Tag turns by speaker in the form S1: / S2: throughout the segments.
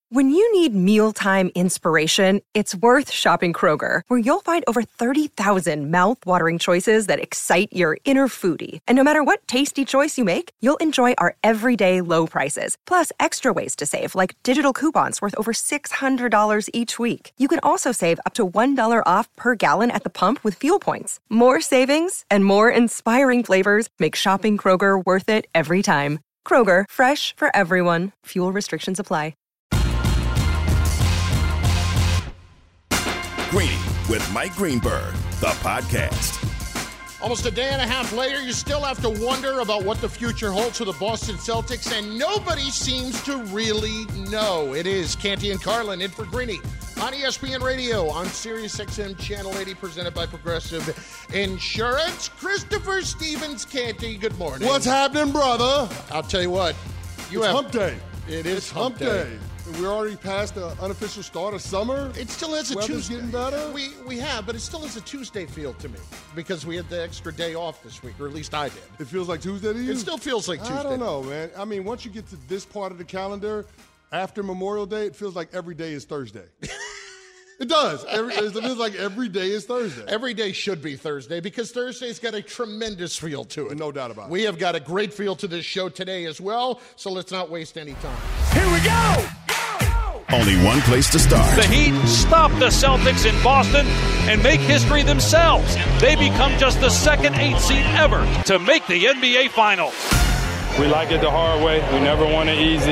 S1: When you need mealtime inspiration, it's worth shopping Kroger, where you'll find over 30,000 mouth-watering choices that excite your inner foodie. And no matter what tasty choice you make, you'll enjoy our everyday low prices, plus extra ways to save, like digital coupons worth over $600 each week. You can also save up to $1 off per gallon at the pump with fuel points. More savings and more inspiring flavors make shopping Kroger worth it every time. Kroger, fresh for everyone. Fuel restrictions apply.
S2: Greeny with Mike Greenberg, the podcast.
S3: Almost a day and a half later, you still have to wonder about what the future holds for the Boston Celtics, and nobody seems to really know. It is Canty and Carlin in for Greeny on ESPN Radio on SiriusXM Channel 80, presented by Progressive Insurance. Christopher Stevens, Canty, good morning.
S4: What's happening, brother?
S3: I'll tell you what.
S4: It's hump day.
S3: It is hump day.
S4: We're already past the unofficial start of summer.
S3: It still is a
S4: Weather's
S3: Tuesday.
S4: Getting better.
S3: We have, but it still is a Tuesday feel to me because we had the extra day off this week, or at least I did.
S4: It feels like Tuesday to you?
S3: It still feels like Tuesday.
S4: I don't know, man. I mean, once you get to this part of the calendar, after Memorial Day, it feels like every day is Thursday. It does. It feels like every day is Thursday.
S3: Every day should be Thursday because Thursday's got a tremendous feel to it.
S4: No doubt about it.
S3: We have got a great feel to this show today as well, so let's not waste any time.
S5: Here we go!
S2: Only one place to start.
S5: The Heat stop the Celtics in Boston and make history themselves. They become just the second 8th seed ever to make the NBA Finals.
S6: We like it the hard way. We never want it easy.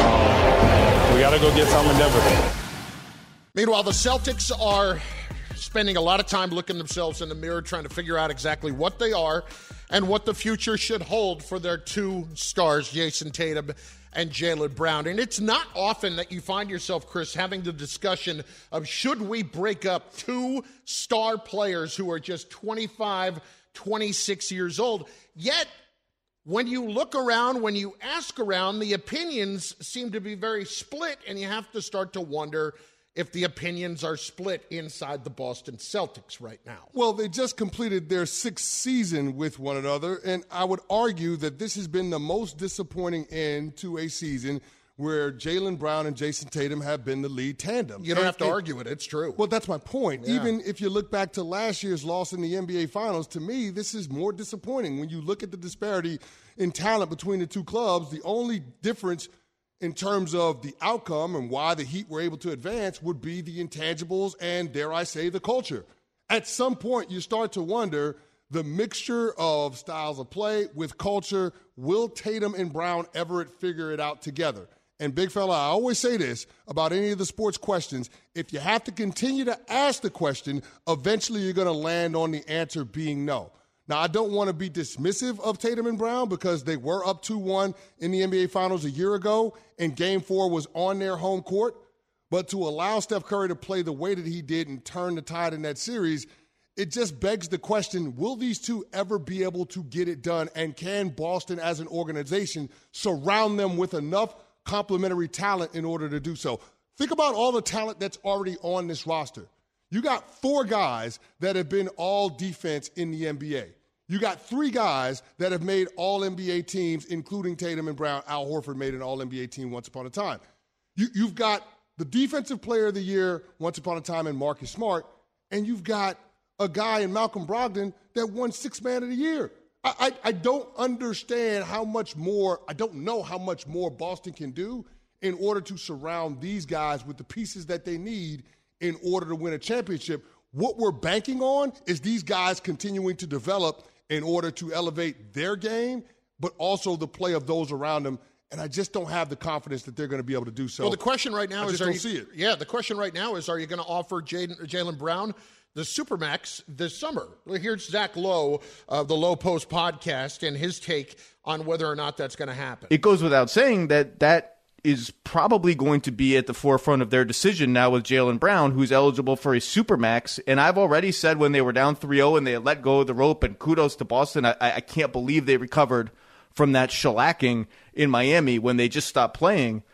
S6: We got to go get something different.
S3: Meanwhile, the Celtics are spending a lot of time looking themselves in the mirror, trying to figure out exactly what they are and what the future should hold for their two stars, Jason Tatum and Jaylen Brown. And it's not often that you find yourself, Chris, having the discussion of should we break up two star players who are just 25, 26 years old. Yet, when you look around, when you ask around, the opinions seem to be very split, and you have to start to wonder if the opinions are split inside the Boston Celtics right now.
S4: Well, they just completed their 6th season with one another, and I would argue that this has been the most disappointing end to a season where Jaylen Brown and Jason Tatum have been the lead tandem.
S3: You don't have to argue it. It's true.
S4: Well, that's my point.
S3: Yeah.
S4: Even if you look back to last year's loss in the NBA Finals, to me, this is more disappointing. When you look at the disparity in talent between the two clubs, the only difference in terms of the outcome and why the Heat were able to advance would be the intangibles and, dare I say, the culture. At some point, you start to wonder the mixture of styles of play with culture. Will Tatum and Brown ever figure it out together? And, big fella, I always say this about any of the sports questions. If you have to continue to ask the question, eventually you're going to land on the answer being no. Now, I don't want to be dismissive of Tatum and Brown because they were up 2-1 in the NBA Finals a year ago, and Game 4 was on their home court. But to allow Steph Curry to play the way that he did and turn the tide in that series, it just begs the question, will these two ever be able to get it done? And can Boston as an organization surround them with enough complementary talent in order to do so? Think about all the talent that's already on this roster. You got 4 guys that have been all defense in the NBA. You got 3 guys that have made all NBA teams, including Tatum and Brown. Al Horford made an all NBA team once upon a time. You've got the defensive player of the year once upon a time in Marcus Smart, and you've got a guy in Malcolm Brogdon that won 6th Man of the Year. I don't understand how much more, I don't know how much more Boston can do in order to surround these guys with the pieces that they need in order to win a championship. What we're banking on is these guys continuing to develop in order to elevate their game, but also the play of those around them. And I just don't have the confidence that they're going to be able to do so.
S3: Well, the question right now is,
S4: see it.
S3: Yeah, the question right now is, are you going to offer Jaylen Brown the Supermax this summer? Well, here's Zach Lowe of the Low Post podcast and his take on whether or not that's going to happen.
S7: It goes without saying that is probably going to be at the forefront of their decision now with Jaylen Brown, who's eligible for a Supermax. And I've already said when they were down 3-0 and they let go of the rope, and kudos to Boston, I can't believe they recovered from that shellacking in Miami when they just stopped playing.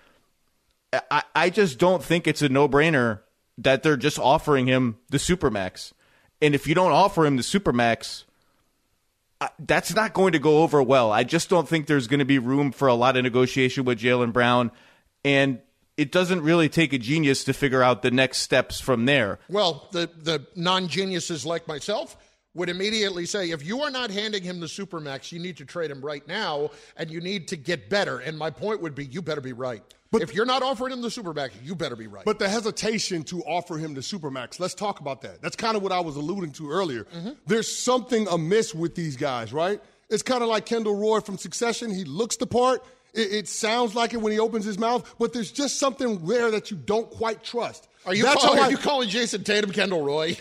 S7: I just don't think it's a no-brainer that they're just offering him the Supermax. And if you don't offer him the Supermax, that's not going to go over well. I just don't think there's going to be room for a lot of negotiation with Jaylen Brown. And it doesn't really take a genius to figure out the next steps from there.
S3: Well, the non-geniuses like myself would immediately say, if you are not handing him the Supermax, you need to trade him right now, and you need to get better. And my point would be, you better be right. But if you're not offering him the Supermax, you better be right.
S4: But the hesitation to offer him the Supermax, let's talk about that. That's kind of what I was alluding to earlier. Mm-hmm. There's something amiss with these guys, right? It's kind of like Kendall Roy from Succession. He looks the part. It sounds like it when he opens his mouth, but there's just something there that you don't quite trust.
S3: Are you calling Jason Tatum Kendall Roy?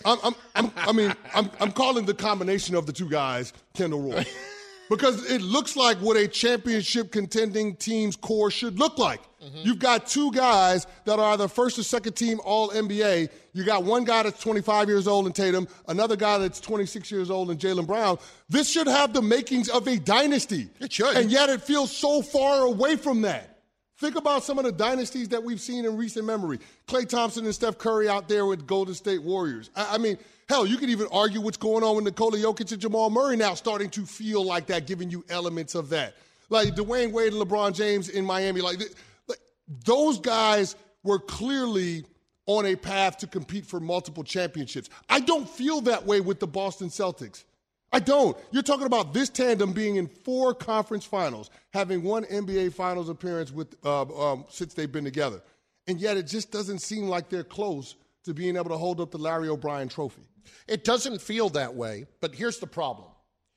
S4: I'm calling the combination of the two guys Kendall Roy. Because it looks like what a championship contending team's core should look like. Mm-hmm. You've got two guys that are either first or second team All-NBA. You got one guy that's 25 years old in Tatum, another guy that's 26 years old in Jaylen Brown. This should have the makings of a dynasty.
S3: It should.
S4: And yet it feels so far away from that. Think about some of the dynasties that we've seen in recent memory. Klay Thompson and Steph Curry out there with Golden State Warriors. I mean, hell, you could even argue what's going on with Nikola Jokic and Jamal Murray now starting to feel like that, giving you elements of that. Like Dwayne Wade and LeBron James in Miami. Like those guys were clearly on a path to compete for multiple championships. I don't feel that way with the Boston Celtics. I don't. You're talking about this tandem being in 4 conference finals, having one NBA Finals appearance with since they've been together. And yet it just doesn't seem like they're close to being able to hold up the Larry O'Brien trophy.
S3: It doesn't feel that way, but here's the problem.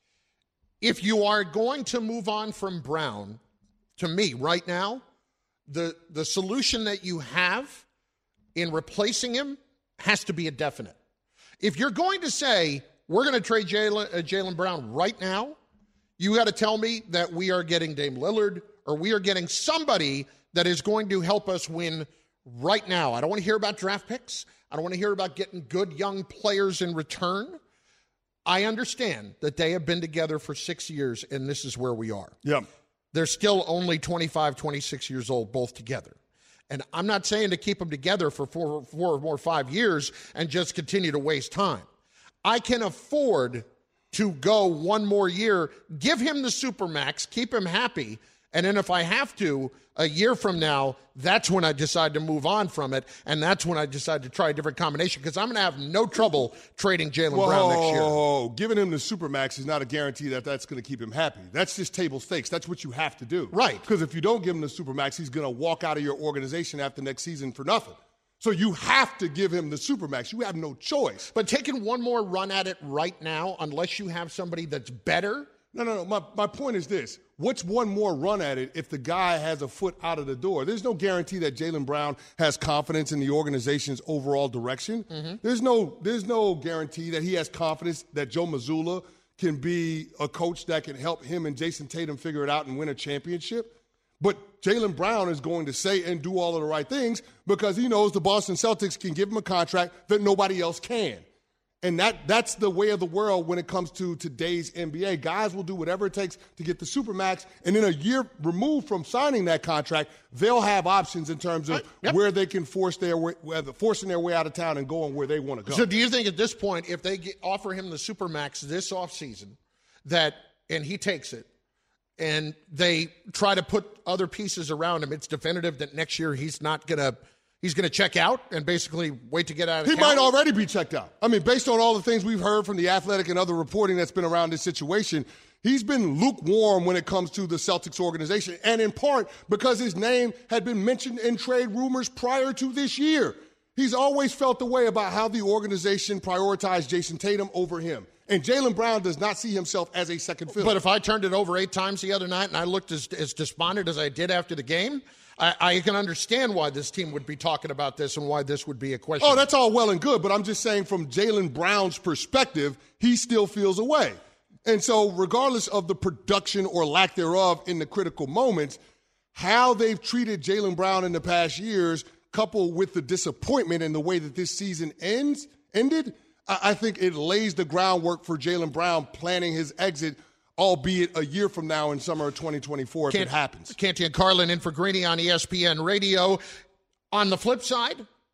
S3: If you are going to move on from Brown, to me, right now, the solution that you have in replacing him has to be a definite. If you're going to say, we're going to trade Jaylen Brown right now, you got to tell me that we are getting Dame Lillard or we are getting somebody that is going to help us win right now. I don't want to hear about draft picks. I don't want to hear about getting good young players in return. I understand that they have been together for 6 years, and this is where we are.
S4: Yeah.
S3: They're still only 25, 26 years old, both together. And I'm not saying to keep them together for 4 or 5 years and just continue to waste time. I can afford to go one more year, give him the Supermax, keep him happy, and then if I have to, a year from now, that's when I decide to move on from it, and that's when I decide to try a different combination, because I'm going to have no trouble trading Jaylen Brown next year.
S4: Giving him the Supermax is not a guarantee that that's going to keep him happy. That's just table stakes. That's what you have to do.
S3: Right.
S4: Because if you don't give him the Supermax, he's going to walk out of your organization after next season for nothing. So you have to give him the Supermax. You have no choice.
S3: But taking one more run at it right now, unless you have somebody that's better.
S4: No. My point is this. What's one more run at it if the guy has a foot out of the door? There's no guarantee that Jaylen Brown has confidence in the organization's overall direction. Mm-hmm. There's no guarantee that he has confidence that Joe Mazzulla can be a coach that can help him and Jason Tatum figure it out and win a championship. But Jaylen Brown is going to say and do all of the right things because he knows the Boston Celtics can give him a contract that nobody else can. And that's the way of the world when it comes to today's NBA. Guys will do whatever it takes to get the Supermax, and in a year removed from signing that contract, they'll have options in terms of where they can forcing their way out of town and going where they want to go.
S3: So do you think at this point, if they offer him the Supermax this offseason, and he takes it, and they try to put other pieces around him, it's definitive that next year he's going to check out and basically wait to get out of town?
S4: He might already be checked out. I mean, based on all the things we've heard from The Athletic and other reporting that's been around this situation, he's been lukewarm when it comes to the Celtics organization, and in part because his name had been mentioned in trade rumors prior to this year. He's always felt the way about how the organization prioritized Jason Tatum over him. And Jaylen Brown does not see himself as a second fiddle.
S3: But if I turned it over 8 times the other night and I looked as despondent as I did after the game, I can understand why this team would be talking about this and why this would be a question.
S4: Oh, that's all well and good, but I'm just saying from Jaylen Brown's perspective, he still feels a way. And so regardless of the production or lack thereof in the critical moments, how they've treated Jaylen Brown in the past years, coupled with the disappointment in the way that this season ended, I think it lays the groundwork for Jaylen Brown planning his exit, albeit a year from now in summer of 2024 if it happens.
S3: Canty and Carlin in for Greeny on ESPN Radio. On the flip side,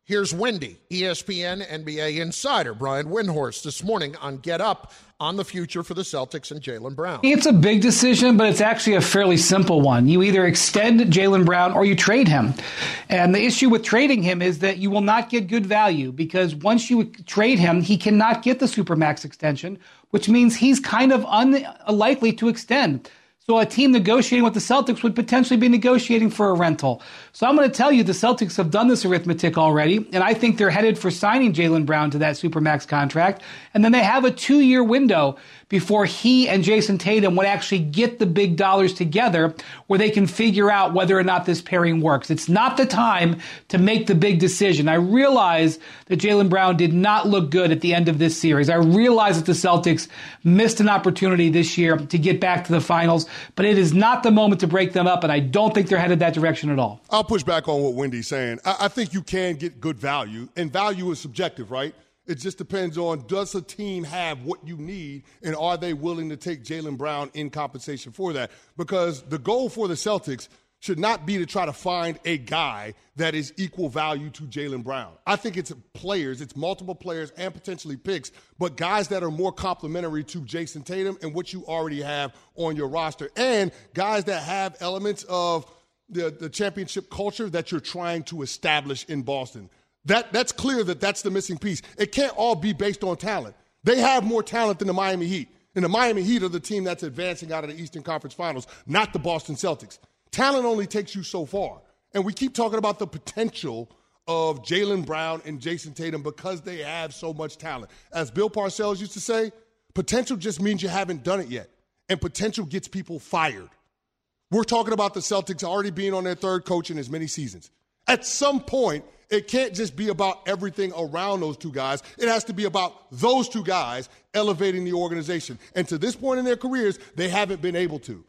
S3: Here's Wendy, ESPN NBA insider Brian Windhorst this morning on Get Up on the future for the Celtics and Jaylen Brown.
S8: It's a big decision, but it's actually a fairly simple one. You either extend Jaylen Brown or you trade him. And the issue with trading him is that you will not get good value because once you trade him, he cannot get the Supermax extension, which means he's kind of unlikely to extend. So a team negotiating with the Celtics would potentially be negotiating for a rental. So I'm going to tell you the Celtics have done this arithmetic already, and I think they're headed for signing Jaylen Brown to that Supermax contract. And then they have a 2-year window before he and Jason Tatum would actually get the big dollars together where they can figure out whether or not this pairing works. It's not the time to make the big decision. I realize that Jaylen Brown did not look good at the end of this series. I realize that the Celtics missed an opportunity this year to get back to the finals, but it is not the moment to break them up, and I don't think they're headed that direction at all.
S4: I'll push back on what Wendy's saying. I think you can get good value, and value is subjective, right? It just depends on, does a team have what you need, and are they willing to take Jaylen Brown in compensation for that? Because the goal for the Celtics should not be to try to find a guy that is equal value to Jaylen Brown. I think it's players, it's multiple players and potentially picks, but guys that are more complementary to Jason Tatum and what you already have on your roster, and guys that have elements of the championship culture that you're trying to establish in Boston. That's clear that that's the missing piece. It can't all be based on talent. They have more talent than the Miami Heat. And the Miami Heat are the team that's advancing out of the Eastern Conference Finals, not the Boston Celtics. Talent only takes you so far. And we keep talking about the potential of Jaylen Brown and Jason Tatum because they have so much talent. As Bill Parcells used to say, potential just means you haven't done it yet. And potential gets people fired. We're talking about the Celtics already being on their third coach in as many seasons. At some point, it can't just be about everything around those two guys. It has to be about those two guys elevating the organization. And to this point in their careers, they haven't been able to.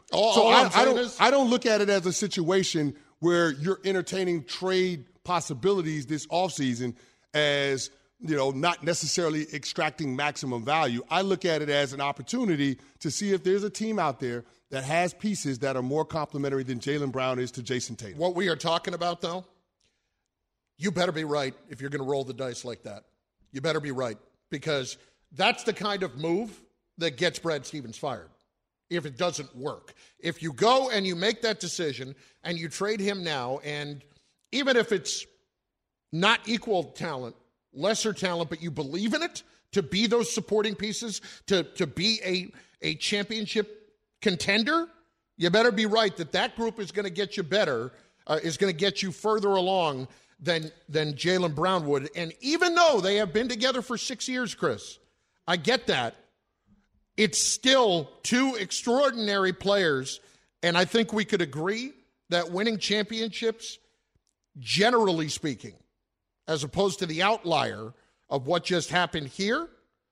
S4: I don't look at it as a situation where you're entertaining trade possibilities this offseason as, not necessarily extracting maximum value. I look at it as an opportunity to see if there's a team out there that has pieces that are more complementary than Jaylen Brown is to Jason Tatum.
S3: What we are talking about, though, you better be right if you're going to roll the dice like that. You better be right, because that's the kind of move that gets Brad Stevens fired if it doesn't work. If you go and you make that decision and you trade him now, and even if it's not equal talent, lesser talent, but you believe in it to be those supporting pieces, to be a championship contender, you better be right that group is going to get you better, is going to get you further along than Jaylen Brown would. And even though they have been together for 6 years, Chris, I get that. It's still two extraordinary players, and I think we could agree that winning championships, generally speaking, as opposed to the outlier of what just happened here,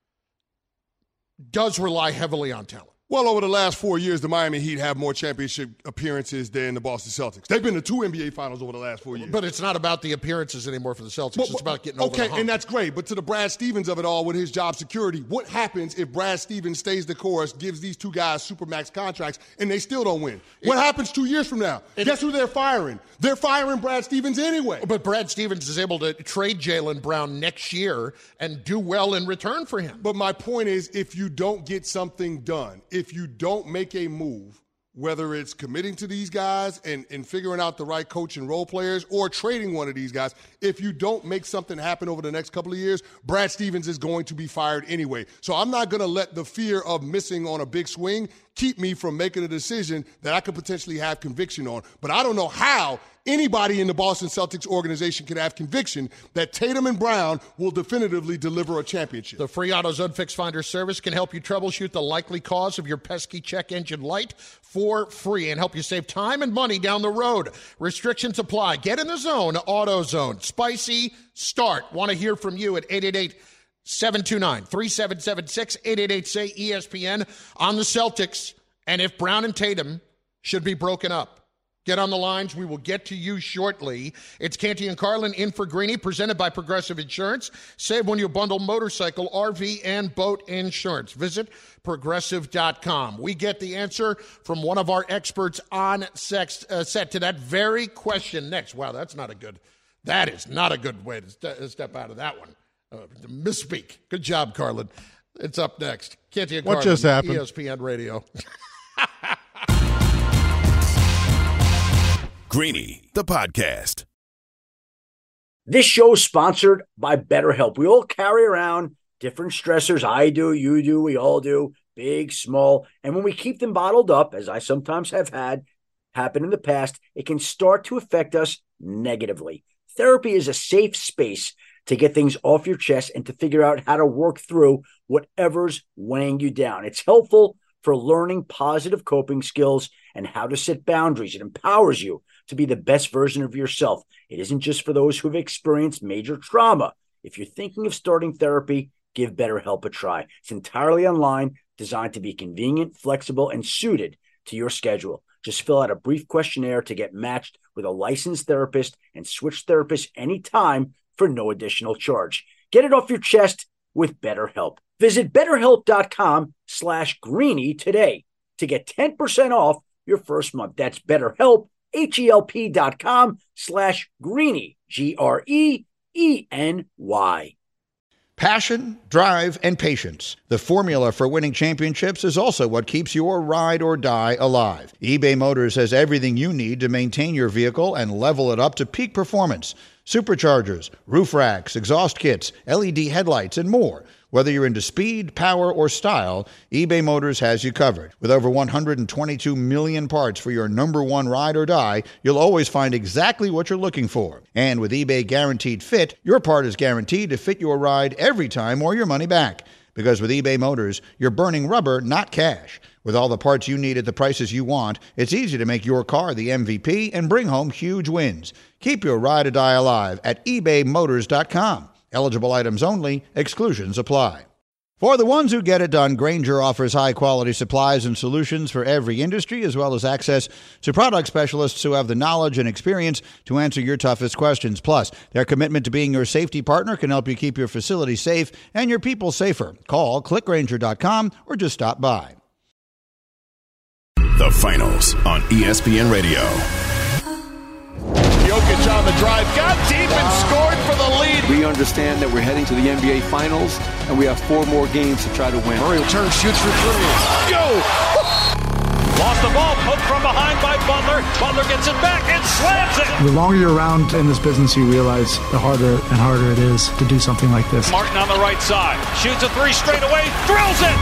S3: does rely heavily on talent.
S4: Well, over the last 4 years, the Miami Heat have more championship appearances than the Boston Celtics. They've been to 2 NBA Finals over the last 4 years.
S3: But it's not about the appearances anymore for the Celtics. It's about getting over the hump.
S4: Okay, and that's great. But to the Brad Stevens of it all with his job security, what happens if Brad Stevens stays the course, gives these two guys Supermax contracts, and they still don't win? What happens 2 years from now? Guess who they're firing? They're firing Brad Stevens anyway.
S3: But Brad Stevens is able to trade Jaylen Brown next year and do well in return for him.
S4: But my point is, if you don't get something done, if you don't make a move, whether it's committing to these guys and figuring out the right coach and role players or trading one of these guys, if you don't make something happen over the next couple of years, Brad Stevens is going to be fired anyway. So I'm not going to let the fear of missing on a big swing keep me from making a decision that I could potentially have conviction on. But I don't know how anybody in the Boston Celtics organization can have conviction that Tatum and Brown will definitively deliver a championship.
S3: The free AutoZone Fix Finder service can help you troubleshoot the likely cause of your pesky check engine light for free and help you save time and money down the road. Restrictions apply. Get in the zone. AutoZone. Spicy start. Want to hear from you at 888-729-3776, 888-SAY-ESPN on the Celtics, and if Brown and Tatum should be broken up. Get on the lines. We will get to you shortly. It's Canty and Carlin in for Greeny, presented by Progressive Insurance. Save when you bundle motorcycle, RV, and boat insurance. Visit Progressive.com. We get the answer from one of our experts on set to that very question next. Wow, that's not a good That is not a good way to step out of that one. Misspeak. Good job, Carlin. It's up next. Canty and Carlin,
S9: what just happened?
S3: ESPN Radio.
S2: Greeny, the podcast.
S10: This show is sponsored by BetterHelp. We all carry around different stressors. I do, you do, we all do, big, small. And when we keep them bottled up, as I sometimes have had happen in the past, it can start to affect us negatively. Therapy is a safe space to get things off your chest and to figure out how to work through whatever's weighing you down. It's helpful for learning positive coping skills and how to set boundaries. It empowers you to be the best version of yourself. It isn't just for those who've experienced major trauma. If you're thinking of starting therapy, give BetterHelp a try. It's entirely online, designed to be convenient, flexible, and suited to your schedule. Just fill out a brief questionnaire to get matched with a licensed therapist and switch therapists anytime for no additional charge. Get it off your chest with BetterHelp. Visit BetterHelp.com/Greeny today to get 10% off your first month. That's BetterHelp, HELP.com/Greeny, GREENY.
S11: Passion, drive, and patience. The formula for winning championships is also what keeps your ride or die alive. eBay Motors has everything you need to maintain your vehicle and level it up to peak performance. Superchargers, roof racks, exhaust kits, LED headlights, and more. Whether you're into speed, power, or style, eBay Motors has you covered. With over 122 million parts for your number one ride or die, you'll always find exactly what you're looking for. And with eBay Guaranteed Fit, your part is guaranteed to fit your ride every time or your money back. Because with eBay Motors, you're burning rubber, not cash. With all the parts you need at the prices you want, it's easy to make your car the MVP and bring home huge wins. Keep your ride or die alive at ebaymotors.com. Eligible items only. Exclusions apply. For the ones who get it done, Grainger offers high-quality supplies and solutions for every industry, as well as access to product specialists who have the knowledge and experience to answer your toughest questions. Plus, their commitment to being your safety partner can help you keep your facility safe and your people safer. Call, clickgrainger.com, or just stop by.
S2: The finals on ESPN Radio.
S12: Jokic on the drive, got deep and scored for the lead.
S13: We understand that we're heading to the NBA Finals, and we have 4 more games to try to win.
S12: Murray turns, shoots for 3. Yo!
S5: Lost the ball, poked from behind by Butler. Butler gets it back and slams it.
S14: The longer you're around in this business, you realize the harder and harder it is to do something like this.
S5: Martin on the right side, shoots a 3 straight away, thrills it.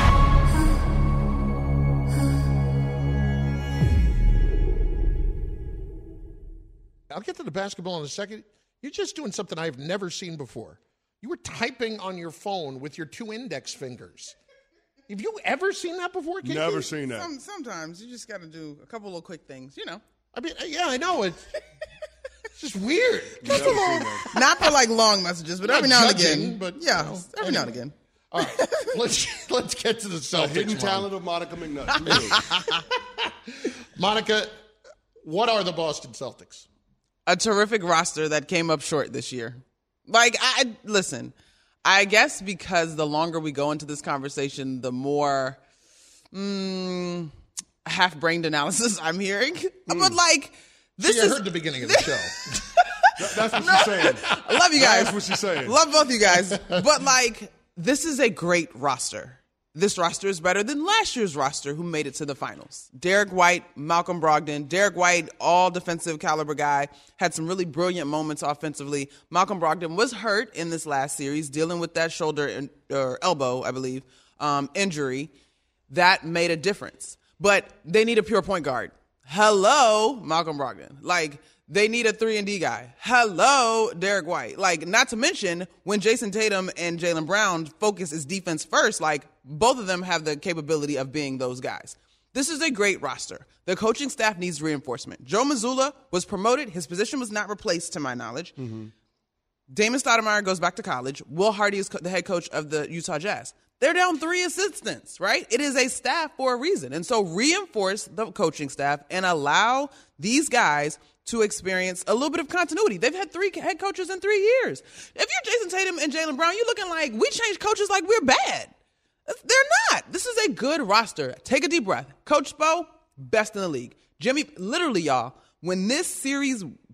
S3: I'll get to the basketball in a second. You're just doing something I've never seen before. You were typing on your phone with your 2 index fingers. Have you ever seen that before, Kiki?
S9: Never seen that.
S15: Sometimes you just got to do a couple of quick things, you know.
S3: I mean, yeah, I know. It's just weird.
S15: Just a little, not for like long messages, but every now and again.
S3: But,
S15: yeah,
S3: you know,
S15: every now and again.
S3: All right, let's get to the Celtics.
S4: The hidden talent of Monica McNutt.
S3: Monica, what are the Boston Celtics?
S15: A terrific roster that came up short this year. Like, listen, I guess because the longer we go into this conversation, the more half-brained analysis I'm hearing. But, like, this is...
S3: I heard the beginning of the show.
S9: That's what she's saying.
S15: I love you guys.
S9: That's what she's saying.
S15: Love both you guys. But, like, this is a great roster. This roster is better than last year's roster, who made it to the finals. Derek White, Malcolm Brogdon. Derek White, all defensive caliber guy, had some really brilliant moments offensively. Malcolm Brogdon was hurt in this last series, dealing with that shoulder or elbow, I believe, injury. That made a difference. But they need a pure point guard. Hello, Malcolm Brogdon. Like, they need a 3-and-D guy. Hello, Derek White. Like, not to mention, when Jason Tatum and Jaylen Brown focus is defense first, like, both of them have the capability of being those guys. This is a great roster. The coaching staff needs reinforcement. Joe Mazzulla was promoted. His position was not replaced, to my knowledge. Mm-hmm. Damon Stoudemire goes back to college. Will Hardy is the head coach of the Utah Jazz. They're down 3 assistants, right? It is a staff for a reason. And so reinforce the coaching staff and allow these guys to experience a little bit of continuity. They've had 3 head coaches in 3 years. If you're Jason Tatum and Jaylen Brown, you're looking like we changed coaches like we're bad. They're not. This is a good roster. Take a deep breath. Coach Spo, best in the league. Jimmy, literally, y'all, when this series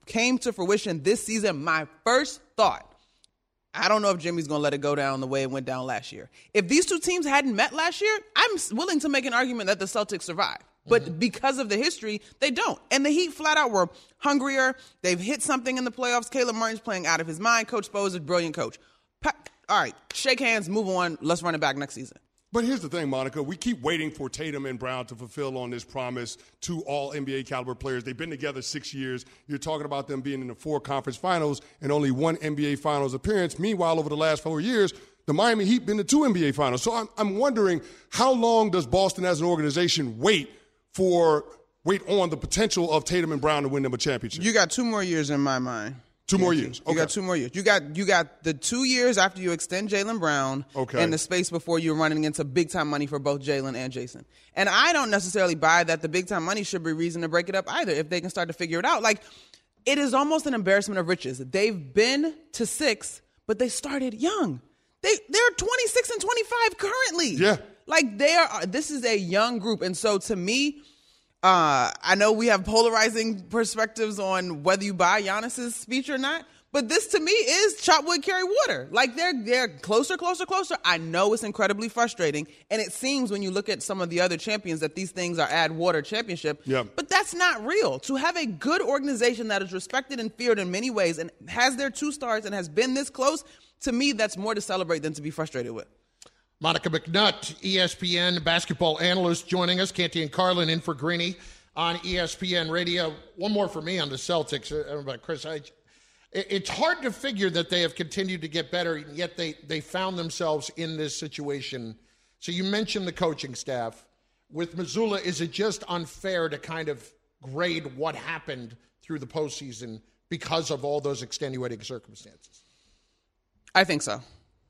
S15: came to fruition this season, my first thought, I don't know if Jimmy's going to let it go down the way it went down last year. If these two teams hadn't met last year, I'm willing to make an argument that the Celtics survive. But because of the history, they don't. And the Heat flat out were hungrier. They've hit something in the playoffs. Caleb Martin's playing out of his mind. Coach Spo is a brilliant coach. All right, shake hands, move on. Let's run it back next season.
S9: But here's the thing, Monica. We keep waiting for Tatum and Brown to fulfill on this promise to all NBA caliber players. They've been together 6 years. You're talking about them being in the 4 conference finals and only 1 NBA finals appearance. Meanwhile, over the last 4 years, the Miami Heat been to 2 NBA finals. So I'm wondering, how long does Boston as an organization wait on the potential of Tatum and Brown to win them a championship?
S15: You got 2 more years in my mind.
S9: 2 more years. Okay.
S15: You got 2 more years. You got the 2 years after you extend Jaylen Brown and the space before you're running into big-time money for both Jaylen and Jason. And I don't necessarily buy that the big-time money should be reason to break it up either if they can start to figure it out. Like, it is almost an embarrassment of riches. They've been to 6, but they started young. They're 26 and 25 currently.
S9: Yeah.
S15: Like, this is a young group. And so, to me, I know we have polarizing perspectives on whether you buy Giannis's speech or not, but this to me is chop wood, carry water. Like they're closer. I know it's incredibly frustrating, and it seems when you look at some of the other champions that these things are add water championship.
S9: Yeah.
S15: But that's not real. To have a good organization that is respected and feared in many ways and has their 2 stars and has been this close, to me that's more to celebrate than to be frustrated with.
S3: Monica McNutt, ESPN basketball analyst, joining us. Canty and Carlin in for Greeny on ESPN Radio. One more for me on the Celtics. Chris, it's hard to figure that they have continued to get better, yet they found themselves in this situation. So you mentioned the coaching staff. With Mazzulla, is it just unfair to kind of grade what happened through the postseason because of all those extenuating circumstances?
S15: I think so.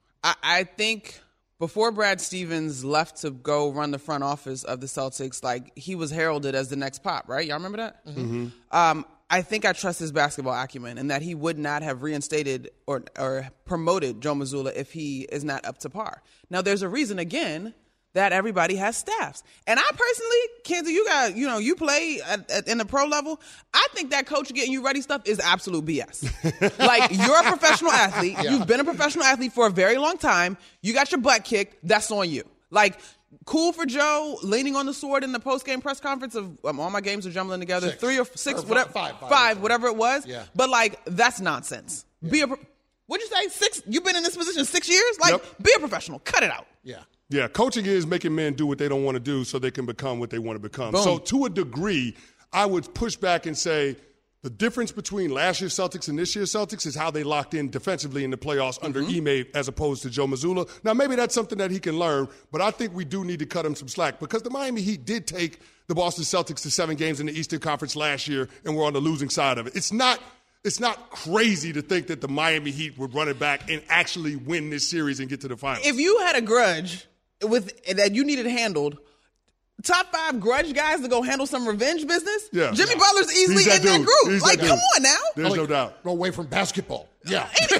S15: I think before Brad Stevens left to go run the front office of the Celtics, like, he was heralded as the next Pop, right? Y'all remember that?
S9: Mm-hmm.
S15: I think I trust his basketball acumen and that he would not have reinstated or promoted Joe Mazzulla if he is not up to par. Now, there's a reason, again, that everybody has staffs. And I personally, Kenzie, you play in the pro level. I think that coach getting you ready stuff is absolute BS. Like, you're a professional athlete. Yeah. You've been a professional athlete for a very long time. You got your butt kicked. That's on you. Like, cool for Joe leaning on the sword in the post-game press conference of all my games are jumbling together.
S3: 6.
S15: 3 or 6,
S3: or
S15: whatever, 5, whatever it was.
S3: Yeah.
S15: But, like, that's nonsense. Yeah. What'd you say? 6? You've been in this position 6 years? Like,
S9: Yep.
S15: Be a professional. Cut it out.
S3: Yeah.
S9: Yeah, coaching is making men do what they don't want to do so they can become what they want to become.
S15: Boom.
S9: So to a degree, I would push back and say the difference between last year's Celtics and this year's Celtics is how they locked in defensively in the playoffs under Ime as opposed to Joe Mazzulla. Now, maybe that's something that he can learn, but I think we do need to cut him some slack because the Miami Heat did take the Boston Celtics to 7 games in the Eastern Conference last year, and we're on the losing side of it. It's not crazy to think that the Miami Heat would run it back and actually win this series and get to the finals.
S15: If you had a grudge that you needed handled, top 5 grudge guys to go handle some revenge business, Jimmy Butler's easily in that group. Like, come on now.
S9: There's no doubt.
S3: Go away from basketball. Yeah.
S9: Any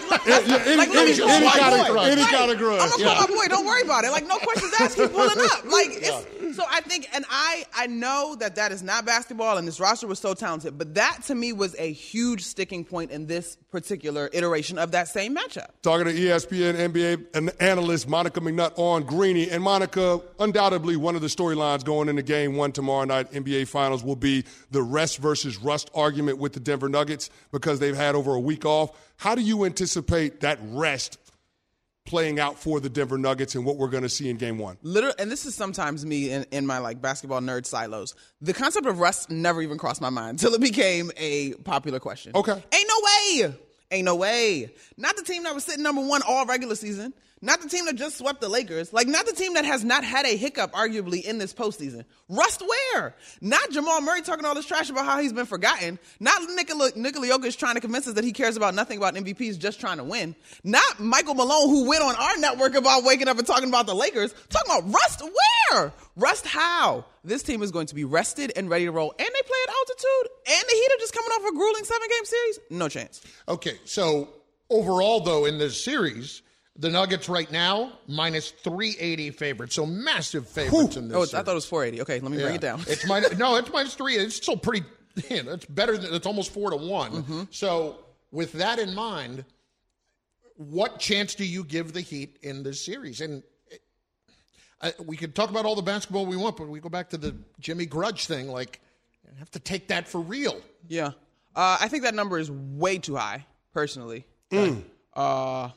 S9: kind of grudge.
S15: I'm going to call my boy. Don't worry about it. Like, no questions asked. Keep pulling up. Like, so I think, and I know that is not basketball, and this roster was so talented, but that to me was a huge sticking point in this particular iteration of that same matchup.
S9: Talking to ESPN NBA analyst Monica McNutt on Greeny. And Monica, undoubtedly one of the storylines going into Game 1 tomorrow night, NBA Finals, will be the rest versus rust argument with the Denver Nuggets because they've had over a week off. How do you anticipate that rest playing out for the Denver Nuggets and what we're going to see in Game 1?
S15: Literally, and this is sometimes me in my like basketball nerd silos. The concept of rest never even crossed my mind until it became a popular question.
S9: Okay.
S15: Ain't no way. Not the team that was sitting number 1 all regular season. Not the team that just swept the Lakers. Like, not the team that has not had a hiccup, arguably, in this postseason. Rust where? Not Jamal Murray talking all this trash about how he's been forgotten. Not Nikola Jokic trying to convince us that he cares about nothing about MVPs, just trying to win. Not Michael Malone, who went on our network about waking up and talking about the Lakers. Talking about rust where? Rust how? This team is going to be rested and ready to roll. And they play at altitude. And the Heat are just coming off a grueling 7-game series. No chance.
S3: Okay, so overall, though, in this series, the Nuggets right now, minus 380 favorites. So massive favorites in this series.
S15: I thought it was 480. Okay, let me bring it down.
S3: It's minus 3. It's still pretty That's better. It's almost 4-1.
S15: Mm-hmm.
S3: So with that in mind, what chance do you give the Heat in this series? And we could talk about all the basketball we want, but we go back to the Jimmy Grudge thing. Like, you have to take that for real.
S15: Yeah. I think that number is way too high, personally. 3-1.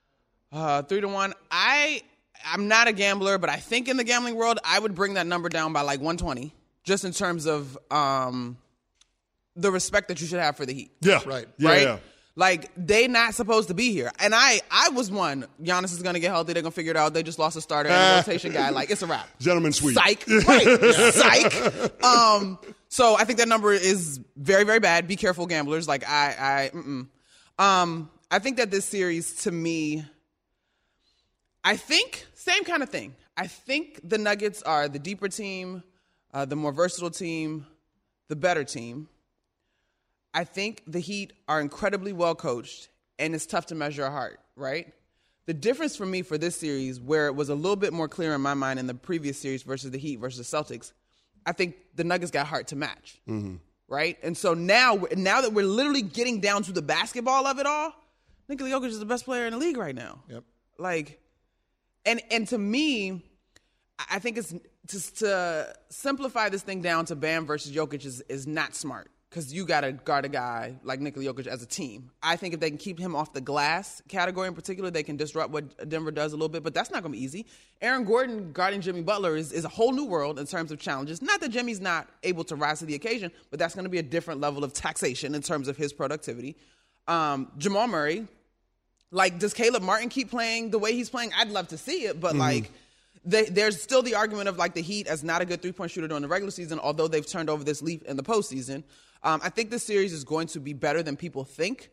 S15: I'm not a gambler, but I think in the gambling world, I would bring that number down by like 120, just in terms of the respect that you should have for the Heat.
S9: Yeah.
S3: Right.
S9: Yeah, yeah.
S15: Like, they not supposed to be here. And I was one. Giannis is going to get healthy. They're going to figure it out. They just lost a starter and a rotation guy. Like, it's a wrap.
S9: Gentleman sweep.
S15: Psych. Right. Psych. So I think that number is very, very bad. Be careful, gamblers. Like, I think that this series, to me, I think same kind of thing. I think the Nuggets are the deeper team, the more versatile team, the better team. I think the Heat are incredibly well coached, and it's tough to measure a heart, right? The difference for me for this series, where it was a little bit more clear in my mind in the previous series versus the Heat versus the Celtics, I think the Nuggets got heart to match, right? And so now that we're literally getting down to the basketball of it all, Nikola Jokic is the best player in the league right now.
S3: Yep.
S15: Like, and to me, I think it's to simplify this thing down to Bam versus Jokic is not smart, because you got to guard a guy like Nikola Jokic as a team. I think if they can keep him off the glass category in particular, they can disrupt what Denver does a little bit, but that's not going to be easy. Aaron Gordon guarding Jimmy Butler is a whole new world in terms of challenges. Not that Jimmy's not able to rise to the occasion, but that's going to be a different level of taxation in terms of his productivity. Jamal Murray, like, does Caleb Martin keep playing the way he's playing? I'd love to see it, but like, there's still the argument of like the Heat as not a good three-point shooter during the regular season, although they've turned over this leaf in the postseason. I think this series is going to be better than people think.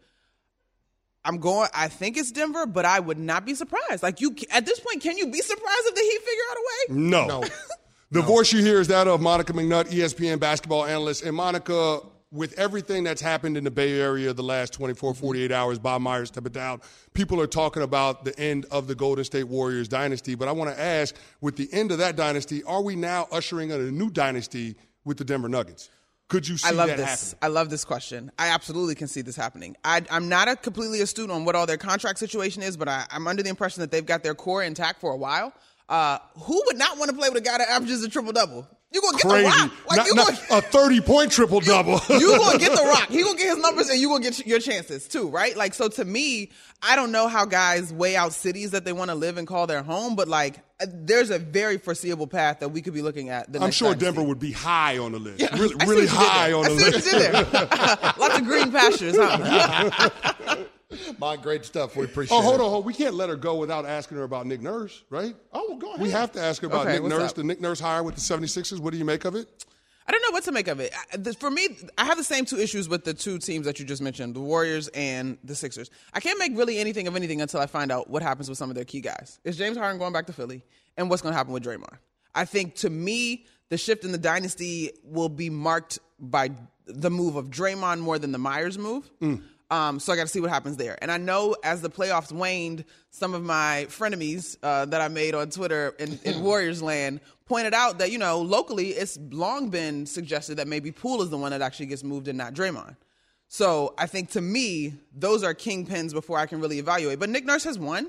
S15: I think it's Denver, but I would not be surprised. Like, at this point, can you be surprised if the Heat figure out a way?
S9: No. The voice you hear is that of Monica McNutt, ESPN basketball analyst. And Monica, with everything that's happened in the Bay Area the last 24, 48 hours, Bob Myers stepping down, people are talking about the end of the Golden State Warriors dynasty. But I want to ask, with the end of that dynasty, are we now ushering in a new dynasty with the Denver Nuggets? Could you see that happen?
S15: I love this question. I absolutely can see this happening. I'm not completely astute on what all their contract situation is, but I'm under the impression that they've got their core intact for a while. Who would not want to play with a guy that averages a triple-double? You're going to get
S9: Crazy.
S15: the rock. Like,
S9: not a 30-point triple-double.
S15: You're going to get the rock. He's going to get his numbers, and you're going to get your chances too, right? Like, so to me, I don't know how guys weigh out cities that they want to live and call their home, but like, there's a very foreseeable path that we could be looking at.
S9: I'm sure Denver would be high on the list.
S15: Yeah,
S9: really high on the list.
S15: I see what you did there. Lots of green pastures, huh?
S3: My great stuff. We appreciate it.
S9: Oh, hold on. We can't let her go without asking her about Nick Nurse, right?
S3: Oh, well, go ahead.
S9: We have to ask her about Nick Nurse.
S15: up?
S9: The Nick Nurse hire with the 76ers. What do you make of it?
S15: I don't know what to make of it. For me, I have the same two issues with the two teams that you just mentioned, the Warriors and the Sixers. I can't make really anything of anything until I find out what happens with some of their key guys. Is James Harden going back to Philly? And what's going to happen with Draymond? I think, to me, the shift in the dynasty will be marked by the move of Draymond more than the Myers move. So I got to see what happens there. And I know as the playoffs waned, some of my frenemies that I made on Twitter in Warriors land pointed out that, locally it's long been suggested that maybe Poole is the one that actually gets moved and not Draymond. So I think, to me, those are kingpins before I can really evaluate. But Nick Nurse has won.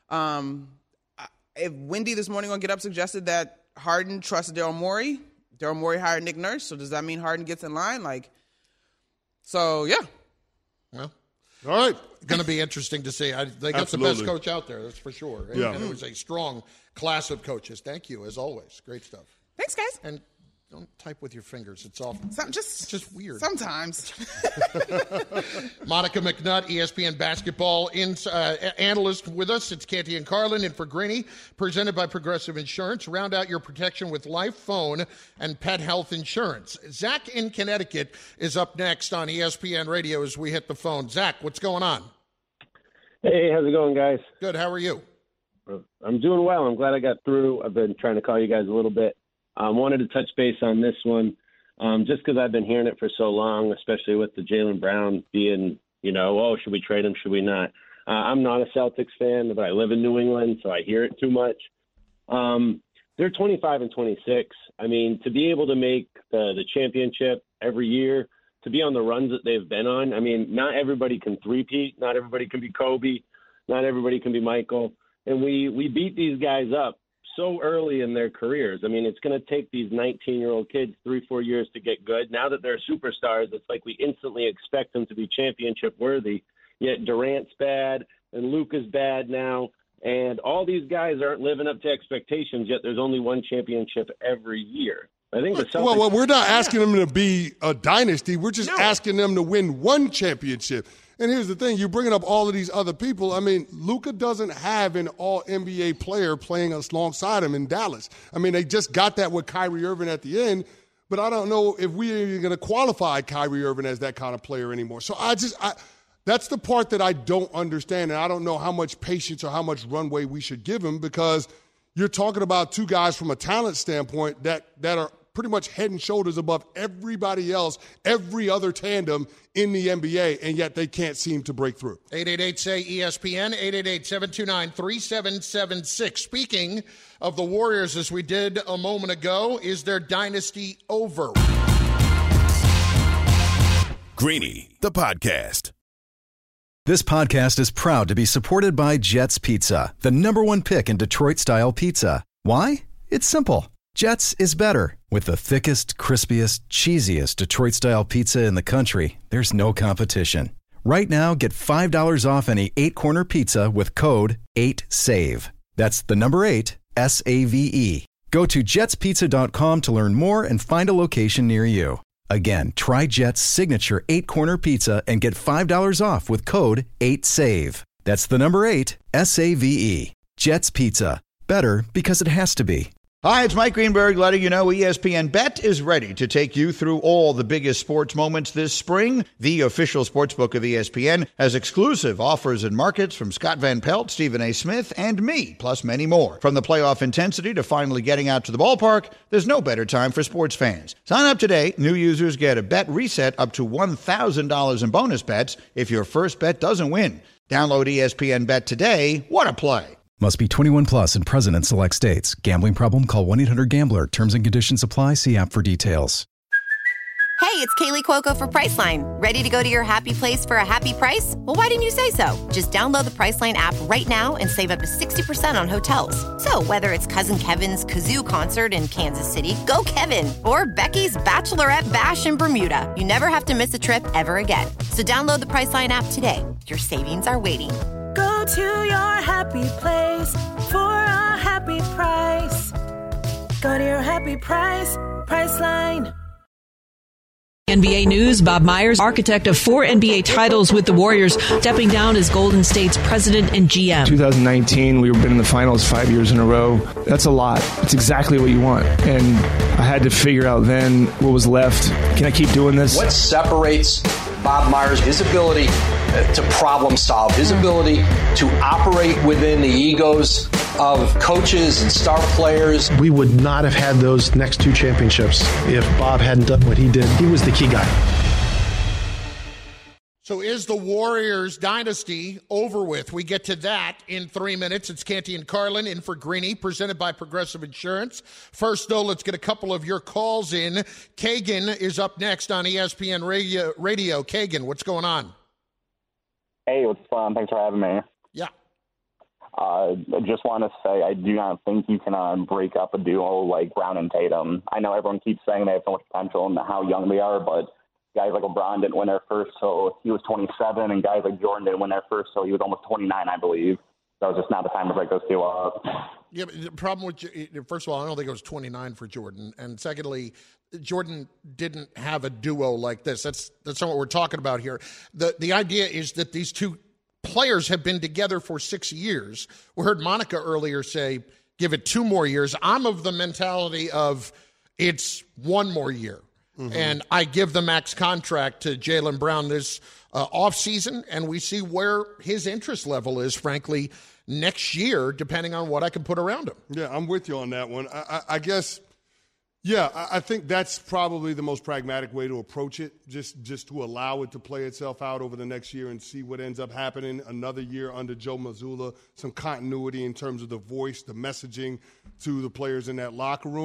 S15: If Wendy this morning on Get Up suggested that Harden trusts Daryl Morey hired Nick Nurse, so does that mean Harden gets in line? Yeah.
S3: Well,
S9: all right.
S3: Going to be interesting to see. They got the best coach out there, that's for sure. And, and it was a strong class of coaches. Thank you, as always. Great stuff.
S15: Thanks, guys.
S3: And don't type with your fingers. It's awful.
S15: It's
S3: just weird.
S15: Sometimes.
S3: Monica McNutt, ESPN basketball analyst with us. It's Canty and Carlin in for Greeny, presented by Progressive Insurance. Round out your protection with life, phone, and pet health insurance. Zach in Connecticut is up next on ESPN Radio as we hit the phone. Zach, what's going on?
S16: Hey, how's it going, guys?
S3: Good. How are you?
S16: I'm doing well. I'm glad I got through. I've been trying to call you guys a little bit. Wanted to touch base on this one just because I've been hearing it for so long, especially with the Jaylen Brown being, should we trade him, should we not? I'm not a Celtics fan, but I live in New England, so I hear it too much. They're 25-26. I mean, to be able to make the championship every year, to be on the runs that they've been on. I mean, not everybody can three-peat. Not everybody can be Kobe. Not everybody can be Michael. And we beat these guys up so early in their careers. I mean, it's going to take these 19-year-old kids 3-4 years to get good. Now that they're superstars, it's like we instantly expect them to be championship worthy. Yet Durant's bad and Luka's bad now. And all these guys aren't living up to expectations, yet there's only one championship every year. I think the Celtics.
S9: Well, we're not asking them to be a dynasty. We're just asking them to win one championship. And here's the thing. You're bringing up all of these other people. I mean, Luka doesn't have an all-NBA player playing alongside him in Dallas. I mean, they just got that with Kyrie Irving at the end. But I don't know if we're even going to qualify Kyrie Irving as that kind of player anymore. So that's the part that I don't understand, and I don't know how much patience or how much runway we should give him, because you're talking about two guys from a talent standpoint that are pretty much head and shoulders above everybody else, every other tandem in the NBA, and yet they can't seem to break through.
S3: 888-SAY-ESPN, 888-729-3776. Speaking of the Warriors, as we did a moment ago, is their dynasty over?
S2: Greeny, the podcast.
S17: This podcast is proud to be supported by Jets Pizza, the #1 pick in Detroit-style pizza. Why? It's simple. Jets is better. With the thickest, crispiest, cheesiest Detroit-style pizza in the country, there's no competition. Right now, get $5 off any 8-corner pizza with code 8SAVE. That's the number 8, S-A-V-E. Go to jetspizza.com to learn more and find a location near you. Again, try Jet's signature 8-corner pizza and get $5 off with code 8SAVE. That's the number 8, S-A-V-E. Jet's Pizza. Better because it has to be.
S11: Hi, it's Mike Greenberg letting you know ESPN Bet is ready to take you through all the biggest sports moments this spring. The official sportsbook of ESPN has exclusive offers and markets from Scott Van Pelt, Stephen A. Smith, and me, plus many more. From the playoff intensity to finally getting out to the ballpark, there's no better time for sports fans. Sign up today. New users get a bet reset up to $1,000 in bonus bets if your first bet doesn't win. Download ESPN Bet today. What a play.
S17: Must be 21 plus and present in select states. Gambling problem? Call 1-800-GAMBLER. Terms and conditions apply. See app for details.
S18: Hey, it's Kaylee Cuoco for Priceline. Ready to go to your happy place for a happy price? Well, why didn't you say so? Just download the Priceline app right now and save up to 60% on hotels. So whether it's Cousin Kevin's Kazoo Concert in Kansas City, go Kevin, or Becky's Bachelorette Bash in Bermuda, you never have to miss a trip ever again. So download the Priceline app today. Your savings are waiting.
S19: Go to your happy place for a happy price. Go to your happy price, Priceline.
S20: NBA news, Bob Myers, architect of 4 NBA titles with the Warriors, stepping down as Golden State's president and GM.
S6: 2019, we've been in the finals 5 years in a row. That's a lot. It's exactly what you want. And I had to figure out then what was left. Can I keep doing this?
S21: What separates Bob Myers, his ability to problem solve, his ability to operate within the egos of coaches and star players.
S22: We would not have had those next 2 championships if Bob hadn't done what he did. He was the key guy.
S3: So is the Warriors dynasty over with? We get to that in 3 minutes. It's Canty and Carlin in for Greeny, presented by Progressive Insurance. First, though, let's get a couple of your calls in. Kagan is up next on ESPN Radio. Kagan, what's going on?
S23: Hey, what's fun? Thanks for having me.
S3: Yeah.
S23: I just want to say I do not think you can break up a duo like Brown and Tatum. I know everyone keeps saying they have so much potential and how young they are, but guys like LeBron didn't win their first till he was 27, and guys like Jordan didn't win their first till he was almost 29, I believe. So it's just not the time to break those two up.
S3: Yeah, but the problem with, first of all, I don't think it was 29 for Jordan. And secondly, Jordan didn't have a duo like this. That's not what we're talking about here. The idea is that these two players have been together for 6 years. We heard Monica earlier say, give it 2 more years. I'm of the mentality of it's 1 more year. Mm-hmm. And I give the max contract to Jaylen Brown this offseason, and we see where his interest level is, frankly, next year, depending on what I can put around him.
S9: Yeah, I'm with you on that one. I guess, yeah, I think that's probably the most pragmatic way to approach it, just to allow it to play itself out over the next year and see what ends up happening. Another year under Joe Mazzulla, some continuity in terms of the voice, the messaging to the players in that locker room.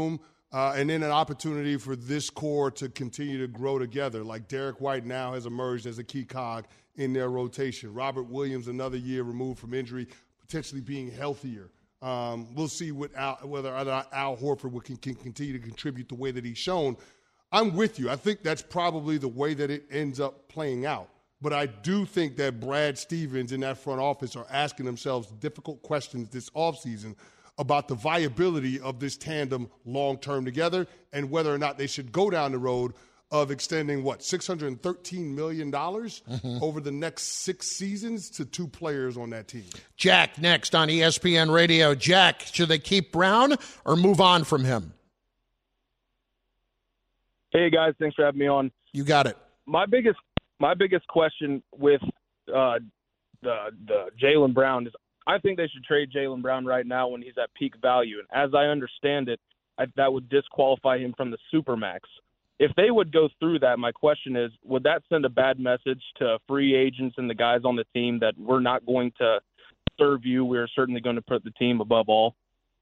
S9: and then an opportunity for this core to continue to grow together. Like Derek White now has emerged as a key cog in their rotation. Robert Williams, another year removed from injury, potentially being healthier. We'll see whether or not Al Horford can continue to contribute the way that he's shown. I'm with you. I think that's probably the way that it ends up playing out. But I do think that Brad Stevens in that front office are asking themselves difficult questions this offseason about the viability of this tandem long-term together and whether or not they should go down the road of extending, $613 million over the next 6 seasons to 2 players on that team.
S3: Jack, next on ESPN Radio. Jack, should they keep Brown or move on from him?
S1: Hey, guys. Thanks for having me on.
S3: You got it.
S1: My biggest question with the Jaylen Brown is I think they should trade Jaylen Brown right now when he's at peak value. And as I understand it, that would disqualify him from the Supermax. If they would go through that, my question is, would that send a bad message to free agents and the guys on the team that we're not going to serve you? We're certainly going to put the team above all.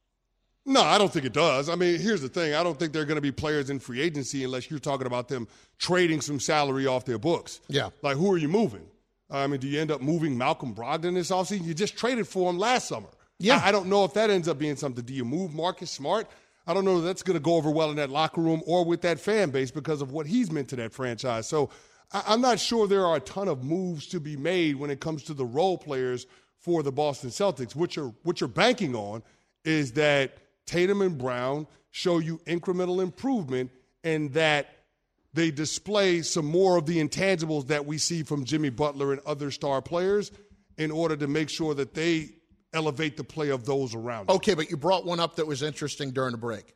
S9: No, I don't think it does. I mean, here's the thing. I don't think there are going to be players in free agency unless you're talking about them trading some salary off their books.
S3: Yeah.
S9: Like, who are you moving? I mean, do you end up moving Malcolm Brogdon this offseason? You just traded for him last summer.
S3: Yeah.
S9: I don't know if that ends up being something. Do you move Marcus Smart? I don't know if that's going to go over well in that locker room or with that fan base because of what he's meant to that franchise. So I'm not sure there are a ton of moves to be made when it comes to the role players for the Boston Celtics. What you're banking on is that Tatum and Brown show you incremental improvement and that they display some more of the intangibles that we see from Jimmy Butler and other star players in order to make sure that they elevate the play of those around them.
S3: Okay, but you brought one up that was interesting during the break.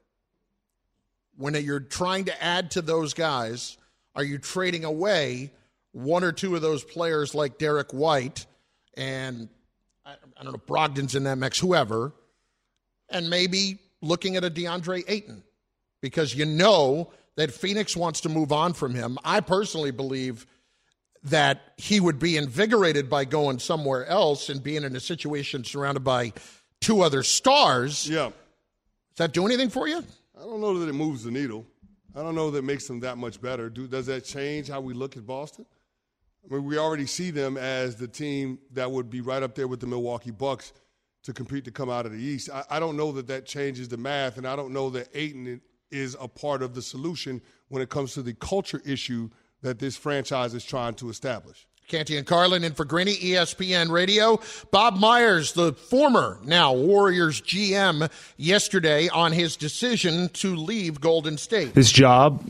S3: When you're trying to add to those guys, are you trading away one or two of those players like Derek White and, I don't know, Brogdon's in that mix, whoever, and maybe looking at a DeAndre Ayton? Because you know that Phoenix wants to move on from him. I personally believe that he would be invigorated by going somewhere else and being in a situation surrounded by 2 other stars.
S9: Yeah.
S3: Does that do anything for you?
S9: I don't know that it moves the needle. I don't know that it makes them that much better. Does that change how we look at Boston? I mean, we already see them as the team that would be right up there with the Milwaukee Bucks to compete to come out of the East. I don't know that changes the math, and I don't know that Ayton is a part of the solution when it comes to the culture issue that this franchise is trying to establish.
S3: Canty and Carlin in for Greeny, ESPN Radio. Bob Myers, the former, now Warriors GM, yesterday on his decision to leave Golden State.
S6: His job,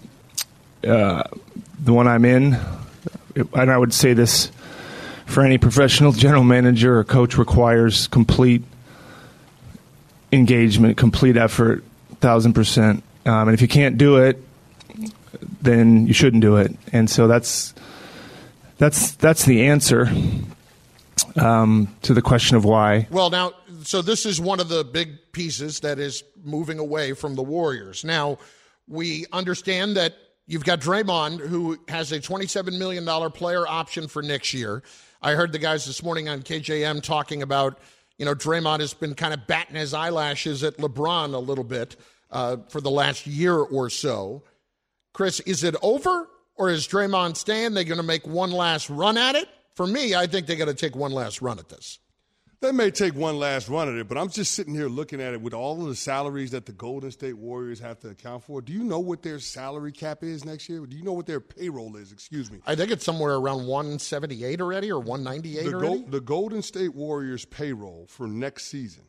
S6: the one I'm in, and I would say this for any professional general manager or coach, requires complete engagement, complete effort, 1,000%. And if you can't do it, then you shouldn't do it. And so that's the answer to the question of why.
S3: Well, now, so this is one of the big pieces that is moving away from the Warriors. Now, we understand that you've got Draymond, who has a $27 million player option for next year. I heard the guys this morning on KJM talking about, Draymond has been kind of batting his eyelashes at LeBron a little bit for the last year or so. Chris, is it over, or is Draymond staying? They're going to make one last run at it? For me, I think they got to take one last run at this.
S9: They may take one last run at it, but I'm just sitting here looking at it with all of the salaries that the Golden State Warriors have to account for. Do you know what their salary cap is next year? Do you know what their payroll is? Excuse me.
S3: I think it's somewhere around 178 already or 198 already.
S9: The Golden State Warriors payroll for next season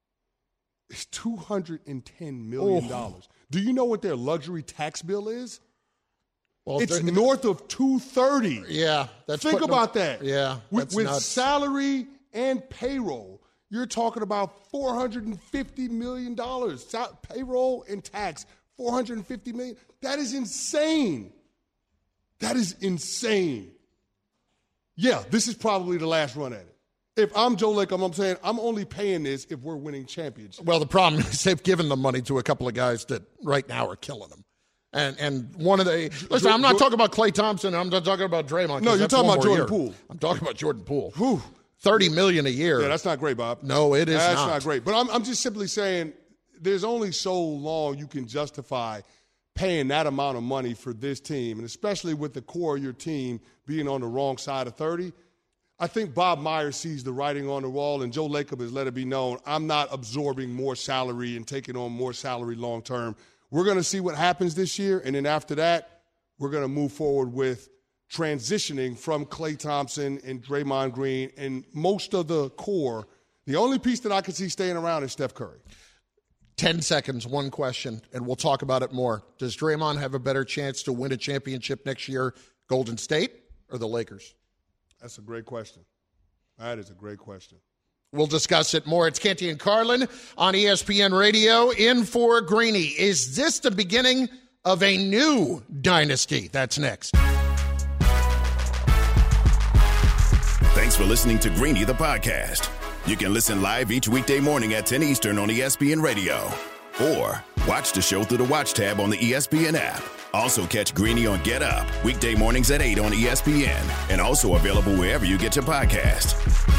S9: is $210 million. Oh. Do you know what their luxury tax bill is? Well, it's north of $230.
S3: Yeah.
S9: Think about that.
S3: Yeah.
S9: With salary and payroll, you're talking about $450 million. Payroll and tax, $450 million. That is insane. That is insane. Yeah, this is probably the last run at it. If I'm Joe Lacob, I'm saying I'm only paying this if we're winning championships.
S3: Well, the problem is they've given the money to a couple of guys that right now are killing them. And one of the – listen, I'm not talking about Klay Thompson. I'm not talking about Draymond.
S9: No, you're talking about Jordan Poole.
S3: I'm talking about Jordan Poole. $30 million a year.
S9: Yeah, that's not great, Bob.
S3: No, it is not.
S9: That's not great. But I'm just simply saying there's only so long you can justify paying that amount of money for this team, and especially with the core of your team being on the wrong side of 30. I think Bob Myers sees the writing on the wall, and Joe Lacob has let it be known, I'm not absorbing more salary and taking on more salary long term. We're going to see what happens this year, and then after that, we're going to move forward with transitioning from Klay Thompson and Draymond Green and most of the core. The only piece that I could see staying around is Steph Curry.
S3: 10 seconds, one question, and we'll talk about it more. Does Draymond have a better chance to win a championship next year, Golden State or the Lakers?
S9: That's a great question. That is a great question.
S3: We'll discuss it more. It's Canty and Carlin on ESPN Radio. In for Greeny. Is this the beginning of a new dynasty? That's next.
S2: Thanks for listening to Greeny, the podcast. You can listen live each weekday morning at 10 Eastern on ESPN Radio. Or watch the show through the Watch tab on the ESPN app. Also catch Greeny on Get Up, weekday mornings at 8 on ESPN. And also available wherever you get your podcast.